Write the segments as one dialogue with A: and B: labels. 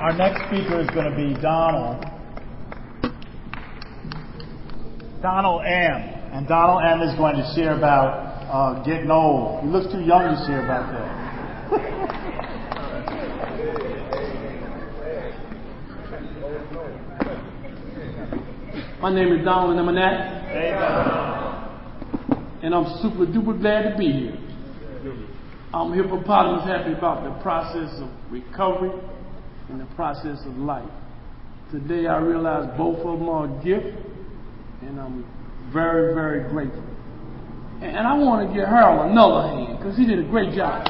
A: Our next speaker is going to be Donald M. And Donald M. is going to share about getting old. He looks too young to share about that.
B: My name is Donald Emanat.
A: Hey, Donald.
B: And I'm super duper glad to be here. I'm hippopotamus happy about the process of recovery and the process of life. Today I realize both of them are a gift, and I'm very, very grateful. And I want to give Harold another hand, because he did a great job.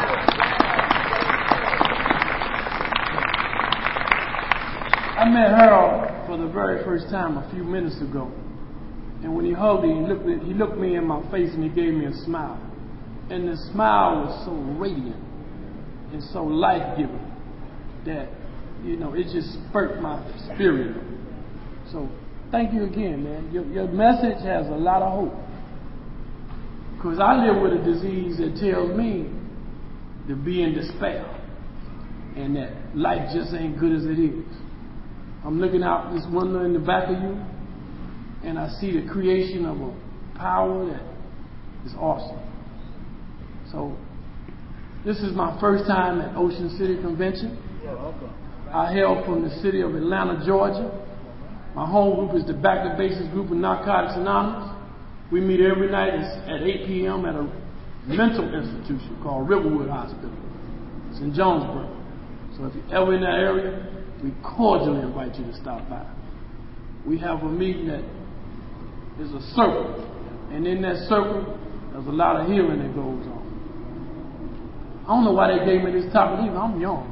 B: I met Harold for the very first time a few minutes ago. And when he hugged me, he looked me in my face and he gave me a smile. And the smile was so radiant and so life-giving that, it just spurred my spirit. So thank you again, man. Your message has a lot of hope. Because I live with a disease that tells me to be in despair and that life just ain't good as it is. I'm looking out this window in the back of you, and I see the creation of a power that is awesome. So, this is my first time at Ocean City Convention. I hail from the city of Atlanta, Georgia. My home group is the Back to Basics group of Narcotics Anonymous. We meet every night at 8 p.m. at a mental institution called Riverwood Hospital. It's in Jonesboro. So if you're ever in that area, we cordially invite you to stop by. We have a meeting that is a circle, and in that circle, there's a lot of healing that goes on. I don't know why they gave me this topic either. I'm young.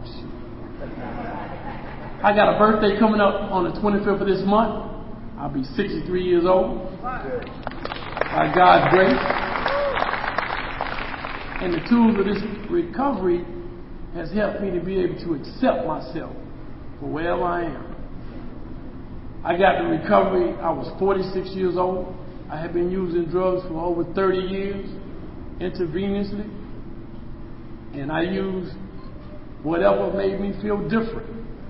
B: I got a birthday coming up on the 25th of this month. I'll be 63 years old. By God's grace. And the tools of this recovery has helped me to be able to accept myself for wherever I am. I got the recovery, I was 46 years old. I had been using drugs for over 30 years, intravenously. And I used whatever made me feel different.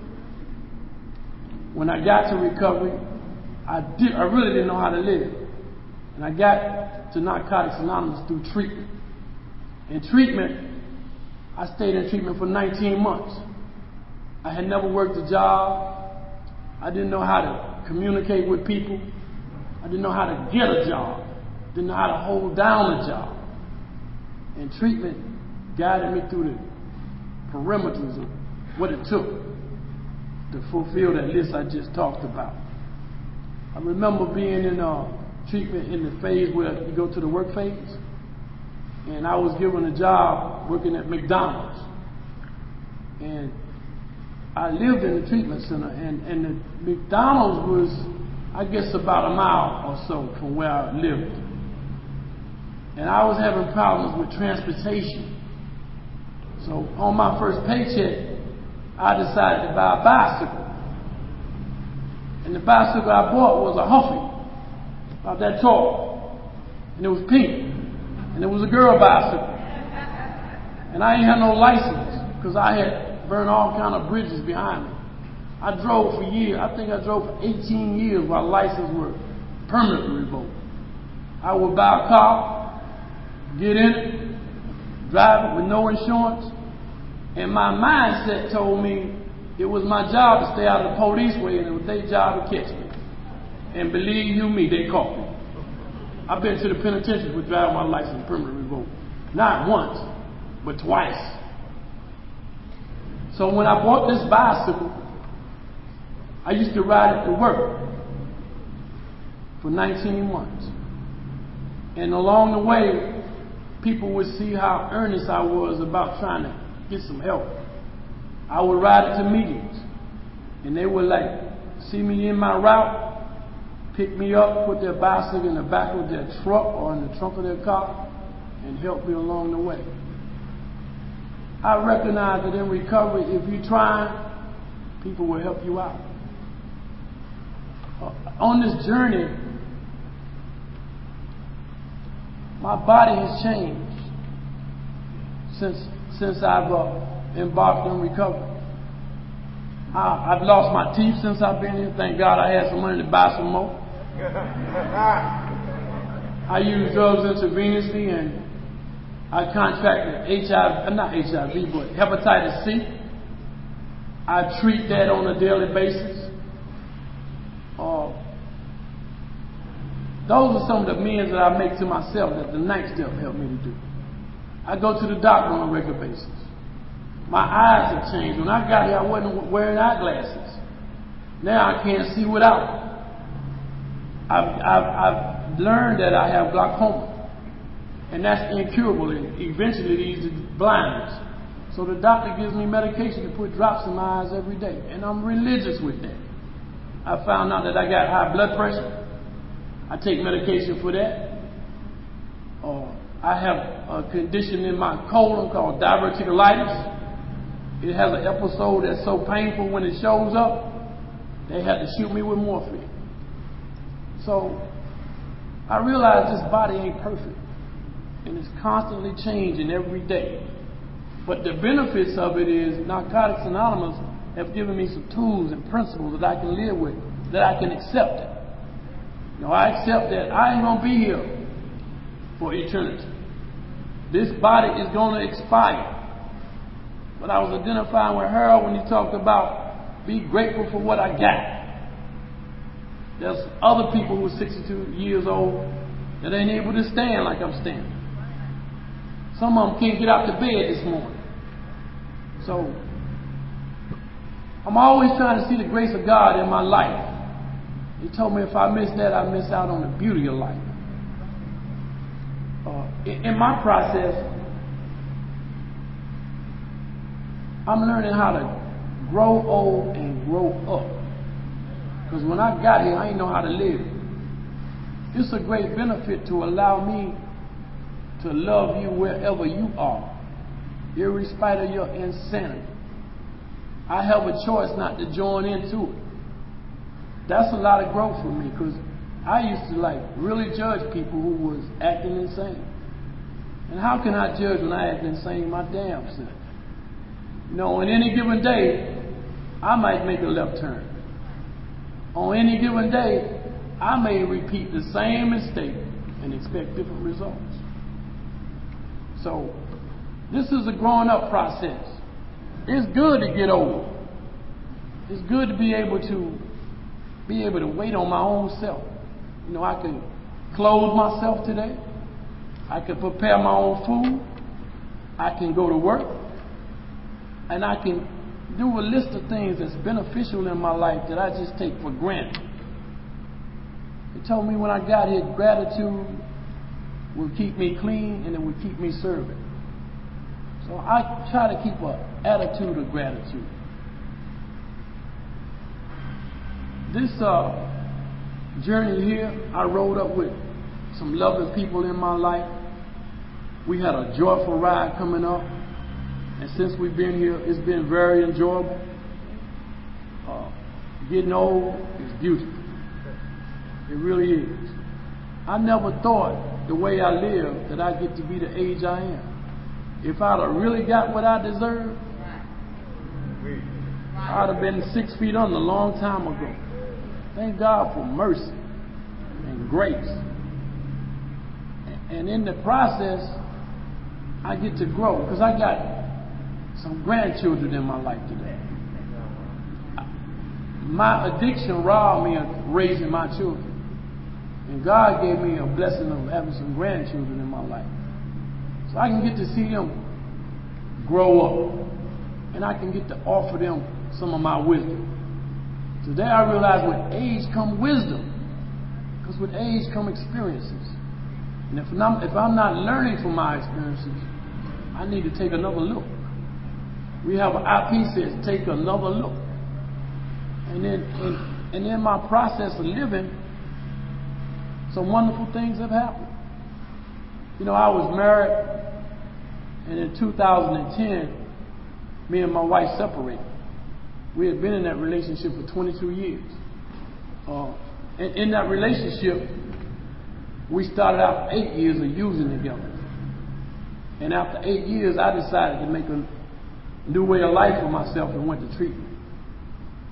B: When I got to recovery, I really didn't know how to live. And I got to Narcotics Anonymous through treatment. In treatment, I stayed in treatment for 19 months. I had never worked a job. I didn't know how to communicate with people. I didn't know how to get a job. Didn't know how to hold down a job. And treatment guided me through the perimeters of what it took to fulfill that list I just talked about. I remember being in treatment in the phase where you go to the work phase. And I was given a job working at McDonald's. And I lived in the treatment center, and the McDonald's was, I guess, about a mile or so from where I lived. And I was having problems with transportation. So on my first paycheck, I decided to buy a bicycle. And the bicycle I bought was a Huffy, about that tall. And it was pink. And it was a girl bicycle. And I ain't had no license, because I had burned all kind of bridges behind me. I drove for years. I think I drove for 18 years while licenses were permanently revoked. I would buy a car, get in it, drive it with no insurance, and my mindset told me it was my job to stay out of the police way, and it was their job to catch me. And believe you me, they caught me. I've been to the penitentiary for driving my license permanently revoked. Not once, but twice. So when I bought this bicycle, I used to ride it to work for 19 months. And along the way, people would see how earnest I was about trying to get some help. I would ride it to meetings, and they would see me in my route, pick me up, put their bicycle in the back of their truck or in the trunk of their car, and help me along the way. I recognize that in recovery, if you try, people will help you out. On this journey, my body has changed since I've embarked on recovery. I've lost my teeth since I've been here. Thank God I had some money to buy some more. I use drugs intravenously, and I contracted not HIV, but hepatitis C. I treat that on a daily basis. Those are some of the amends that I make to myself that the Ninth Step helped me to do. I go to the doctor on a regular basis. My eyes have changed. When I got here, I wasn't wearing eyeglasses. Now I can't see without. I've learned that I have glaucoma, and that's incurable. And eventually, it leads to blindness. So the doctor gives me medication to put drops in my eyes every day, and I'm religious with that. I found out that I got high blood pressure. I take medication for that. I have a condition in my colon called diverticulitis. It has an episode that's so painful when it shows up, they had to shoot me with morphine. So I realize this body ain't perfect, and it's constantly changing every day. But the benefits of it is Narcotics Anonymous have given me some tools and principles that I can live with, that I can accept it. I accept that I ain't going to be here for eternity. This body is going to expire. But I was identifying with Harold when he talked about be grateful for what I got. There's other people who are 62 years old that ain't able to stand like I'm standing. Some of them can't get out of bed this morning. So I'm always trying to see the grace of God in my life. He told me if I miss that, I miss out on the beauty of life. In my process, I'm learning how to grow old and grow up. Because when I got here, I didn't know how to live. It's a great benefit to allow me to love you wherever you are, irrespective of your insanity. I have a choice not to join into it. That's a lot of growth for me, because I used to really judge people who was acting insane. And how can I judge when I act insane my damn self? On any given day, I might make a left turn. On any given day, I may repeat the same mistake and expect different results. So, this is a growing up process. It's good to get old. It's good to be able to wait on my own self. I can clothe myself today. I can prepare my own food. I can go to work. And I can do a list of things that's beneficial in my life that I just take for granted. He told me when I got here, gratitude will keep me clean and it will keep me serving. So I try to keep an attitude of gratitude. This journey here, I rode up with some lovely people in my life. We had a joyful ride coming up. And since we've been here, it's been very enjoyable. Getting old is beautiful. It really is. I never thought the way I live that I'd get to be the age I am. If I'd have really got what I deserved, I'd have been 6 feet under a long time ago. Thank God for mercy and grace. And in the process, I get to grow, because I got some grandchildren in my life today. My addiction robbed me of raising my children. And God gave me a blessing of having some grandchildren in my life. So I can get to see them grow up. And I can get to offer them some of my wisdom. Today I realize with age comes wisdom. Because with age come experiences. And if I'm not learning from my experiences, I need to take another look. We have an IP says, take another look. And in my process of living, some wonderful things have happened. I was married, and in 2010, me and my wife separated. We had been in that relationship for 22 years. And in that relationship, we started out 8 years of using together. And after 8 years, I decided to make a new way of life for myself and went to treatment.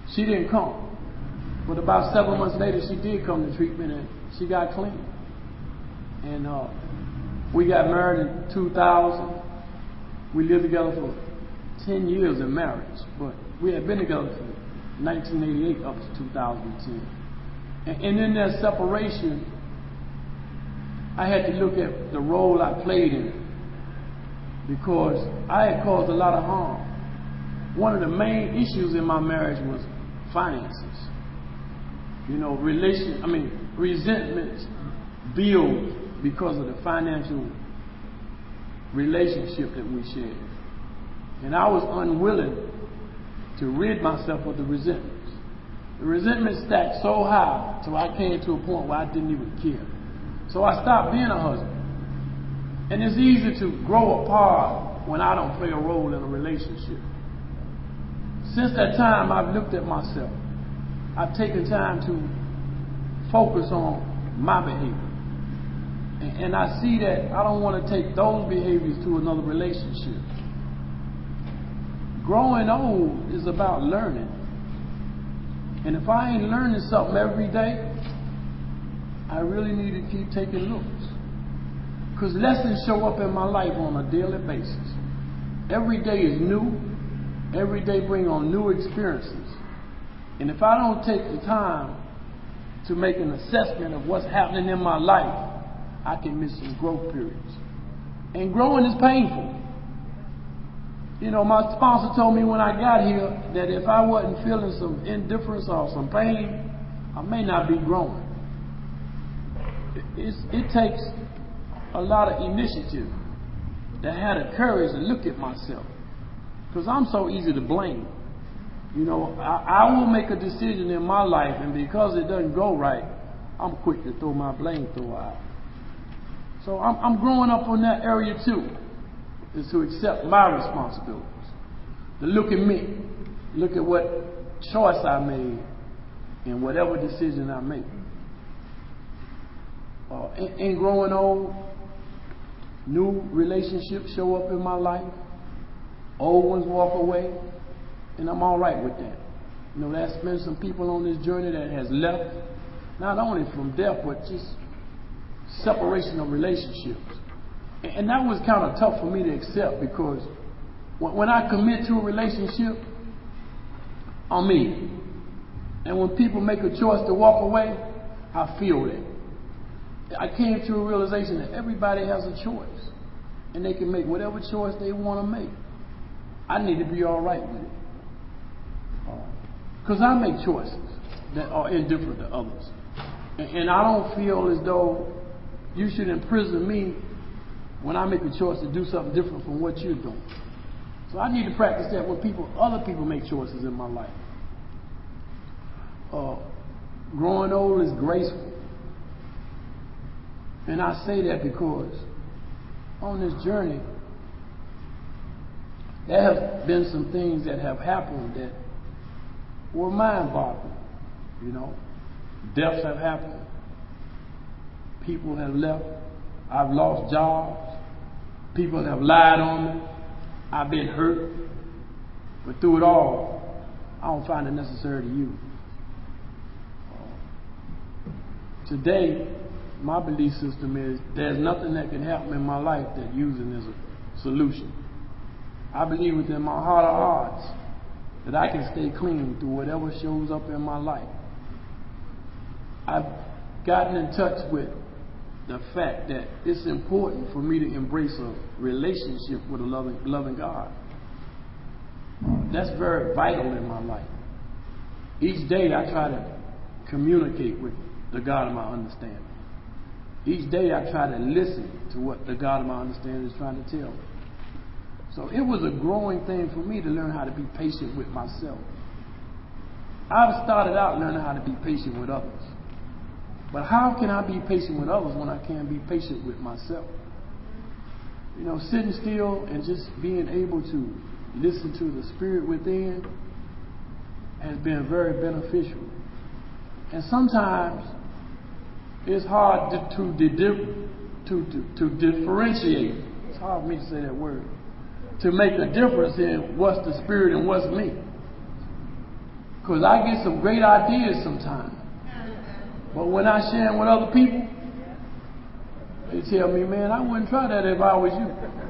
B: She didn't come. But about 7 months later, she did come to treatment and she got clean. And we got married in 2000. We lived together for 10 years in marriage. But we had been together from 1988 up to 2010. And in that separation, I had to look at the role I played in it. Because I had caused a lot of harm. One of the main issues in my marriage was finances. You know, resentments build because of the financial relationship that we shared. And I was unwilling to rid myself of the resentments. The resentment stacked so high till I came to a point where I didn't even care. So I stopped being a husband. And it's easy to grow apart when I don't play a role in a relationship. Since that time, I've looked at myself. I've taken time to focus on my behavior. And I see that I don't want to take those behaviors to another relationship. Growing old is about learning. And if I ain't learning something every day, I really need to keep taking looks. Because lessons show up in my life on a daily basis. Every day is new. Every day brings on new experiences. And if I don't take the time to make an assessment of what's happening in my life, I can miss some growth periods. And growing is painful. You know, my sponsor told me when I got here that if I wasn't feeling some indifference or some pain, I may not be growing. It takes a lot of initiative to have the courage to look at myself. Because I'm so easy to blame. You know, I will make a decision in my life, and because it doesn't go right, I'm quick to throw my blame thrower out. So I'm growing up on that area too, is to accept my responsibilities. To look at me, look at what choice I made, and whatever decision I make. In growing old, new relationships show up in my life. Old ones walk away, and I'm all right with that. You know, there's been some people on this journey that has left, not only from death, but just separation of relationships. And that was kind of tough for me to accept, because when I commit to a relationship, I'm in. And when people make a choice to walk away, I feel that. I came to a realization that everybody has a choice, and they can make whatever choice they want to make. I need to be all right with it. Because I make choices that are indifferent to others. And I don't feel as though you should imprison me when I make a choice to do something different from what you're doing. So I need to practice that when other people make choices in my life. Growing old is graceful. And I say that because on this journey, there have been some things that have happened that were mind-boggling. You know, deaths have happened. People have left. I've lost jobs. People have lied on me. I've been hurt. But through it all, I don't find it necessary to use. Today, my belief system is there's nothing that can help me in my life that using is a solution. I believe within my heart of hearts that I can stay clean through whatever shows up in my life. I've gotten in touch with the fact that it's important for me to embrace a relationship with a loving God. That's very vital in my life. Each day I try to communicate with the God of my understanding. Each day I try to listen to what the God of my understanding is trying to tell me. So it was a growing thing for me to learn how to be patient with myself. I've started out learning how to be patient with others. But how can I be patient with others when I can't be patient with myself? You know, sitting still and just being able to listen to the spirit within has been very beneficial. And sometimes it's hard to differentiate. It's hard for me to say that word. To make a difference in what's the spirit and what's me. Because I get some great ideas sometimes. But when I share them with other people, they tell me, man, I wouldn't try that if I was you.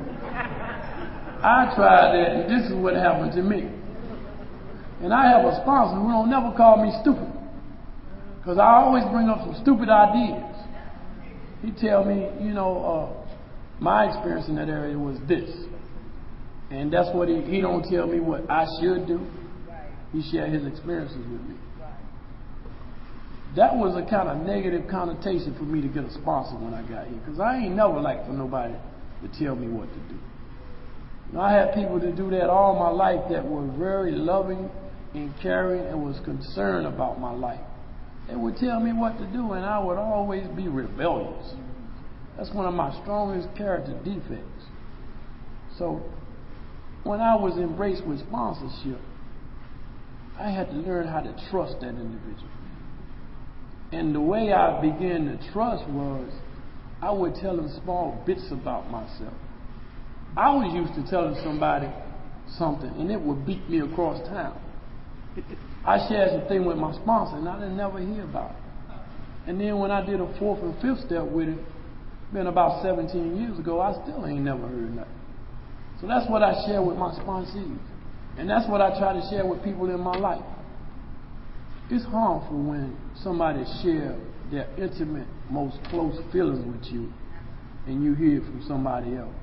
B: I tried that, and this is what happened to me. And I have a sponsor who don't never call me stupid, because I always bring up some stupid ideas. He tell me, my experience in that area was this. And that's what he don't tell me what I should do. He share his experiences with me. That was a kind of negative connotation for me to get a sponsor when I got here, because I ain't never liked for nobody to tell me what to do. I had people to do that all my life that were very loving and caring and was concerned about my life. They would tell me what to do, and I would always be rebellious. That's one of my strongest character defects. So when I was embraced with sponsorship, I had to learn how to trust that individual. And the way I began to trust was I would tell them small bits about myself. I was used to telling somebody something, and it would beat me across town. I shared some thing with my sponsor, and I didn't never hear about it. And then when I did a 4th and 5th step with him, been about 17 years ago, I still ain't never heard nothing. So that's what I share with my sponsees. And that's what I try to share with people in my life. It's harmful when somebody shares their intimate, most close feelings with you, and you hear it from somebody else.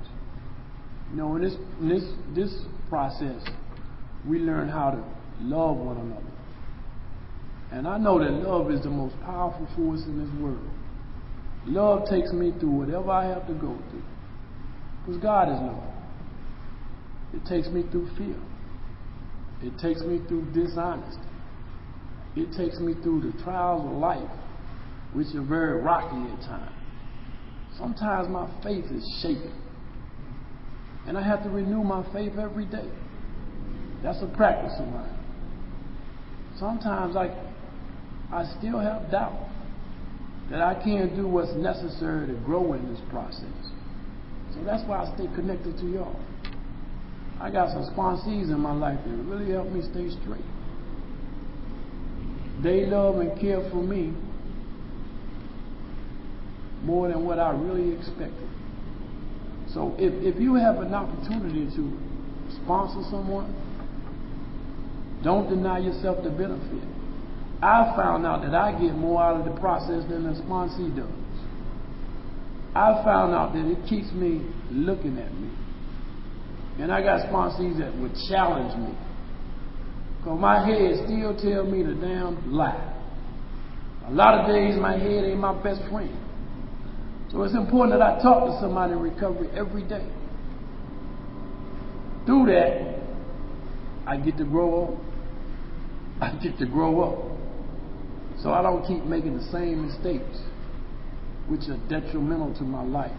B: In this process, we learn how to love one another. And I know that love is the most powerful force in this world. Love takes me through whatever I have to go through. Because God is love. It takes me through fear. It takes me through dishonesty. It takes me through the trials of life, which are very rocky at times. Sometimes my faith is shaken. And I have to renew my faith every day. That's a practice of mine. Sometimes I still have doubt that I can't do what's necessary to grow in this process. So that's why I stay connected to y'all. I got some sponsees in my life that really help me stay straight. They love and care for me more than what I really expected. So if you have an opportunity to sponsor someone, don't deny yourself the benefit. I found out that I get more out of the process than the sponsee does. I found out that it keeps me looking at me. And I got sponsees that would challenge me. Because my head still tell me the damn lie. A lot of days my head ain't my best friend. So it's important that I talk to somebody in recovery every day. Through that, I get to grow up. I get to grow up. So I don't keep making the same mistakes, which are detrimental to my life.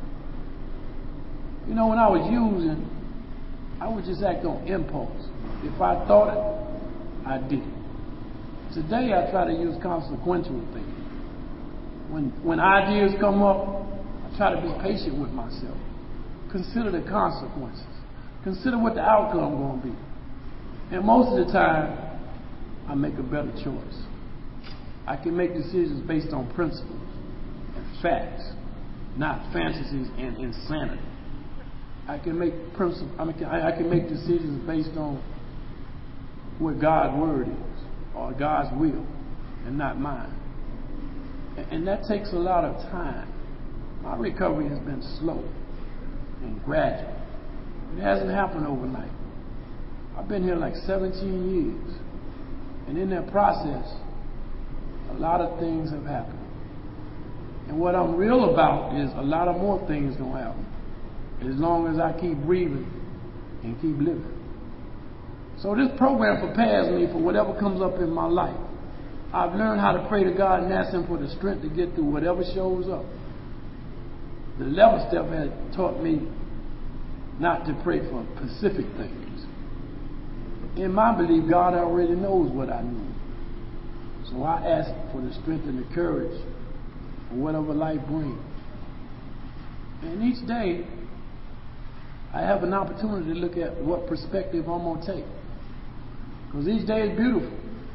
B: When I was using, I would just act on impulse. If I thought it, I did it. Today I try to use consequential thinking. When ideas come up, I try to be patient with myself. Consider the consequences. Consider what the outcome going to be. And most of the time, I make a better choice. I can make decisions based on principles and facts, not fantasies and insanity. I can make I can make decisions based on what God's word is or God's will and not mine. And that takes a lot of time. My recovery has been slow and gradual. It hasn't happened overnight. I've been here like 17 years. And in that process, a lot of things have happened. And what I'm real about is a lot of more things don't happen, as long as I keep breathing and keep living. So this program prepares me for whatever comes up in my life. I've learned how to pray to God and ask Him for the strength to get through whatever shows up. The 11th step has taught me not to pray for specific things. In my belief, God already knows what I need. So I ask for the strength and the courage for whatever life brings. And each day, I have an opportunity to look at what perspective I'm going to take. Because each day is beautiful.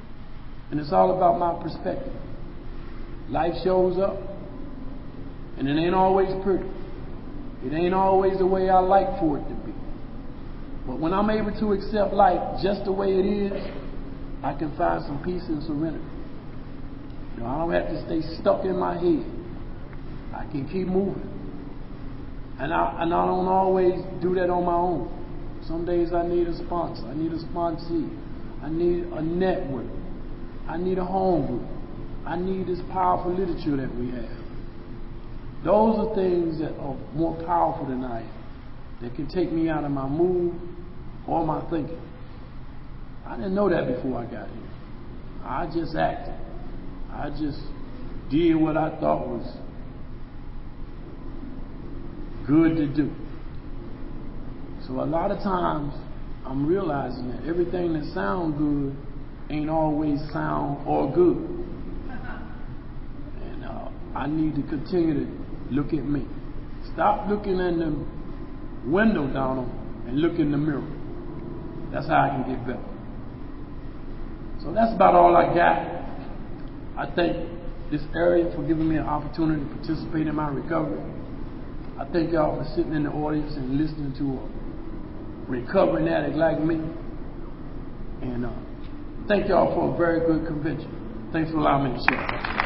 B: And it's all about my perspective. Life shows up, and it ain't always pretty. It ain't always the way I like for it to be. But when I'm able to accept life just the way it is, I can find some peace and serenity. You know, I don't have to stay stuck in my head. I can keep moving. And I don't always do that on my own. Some days I need a sponsor. I need a sponsee. I need a network. I need a home group. I need this powerful literature that we have. Those are things that are more powerful than I am, that can take me out of my mood or my thinking. I didn't know that before I got here. I just acted. I just did what I thought was good to do. So a lot of times I'm realizing that everything that sounds good ain't always sound or good. And I need to continue to look at me. Stop looking in the window down on and look in the mirror. That's how I can get better. So that's about all I got. I thank this area for giving me an opportunity to participate in my recovery. I thank y'all for sitting in the audience and listening to a recovering addict like me. And thank y'all for a very good convention. Thanks for allowing me to share.